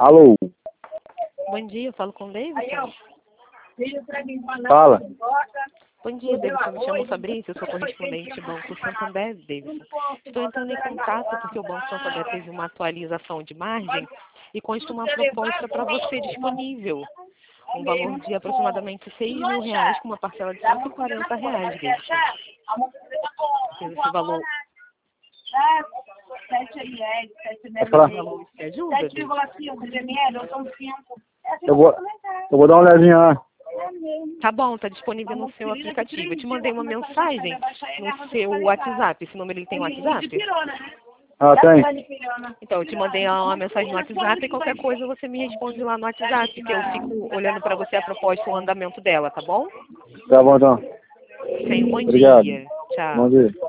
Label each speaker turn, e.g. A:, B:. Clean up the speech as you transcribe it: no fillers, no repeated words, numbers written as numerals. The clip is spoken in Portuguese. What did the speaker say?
A: Alô?
B: Bom dia, eu falo com o Davidson.
A: Fala.
B: Bom dia, Davidson. Me chamo Fabrício, eu sou correspondente do Banco Santander, Davidson. Estou entrando em contato porque o Banco Santander teve uma atualização de margem e consta uma proposta para você disponível. Um valor de aproximadamente R$6.000 com uma parcela de R$140, Davidson. Esse valor...
A: Pode falar?
B: valor te ajuda, Davidson?
A: Eu vou dar uma olhadinha lá.
B: Tá bom, tá disponível no seu aplicativo. Eu te mandei uma mensagem no seu WhatsApp. Esse número ele tem WhatsApp?
A: Ah, tem?
B: Então, eu te mandei uma mensagem no WhatsApp e qualquer coisa você me responde lá no WhatsApp, que eu fico olhando para você a proposta e o andamento dela, tá bom?
A: Tá bom, então.
B: Tenha um bom
A: Obrigado.
B: dia. Tchau.
A: Bom dia.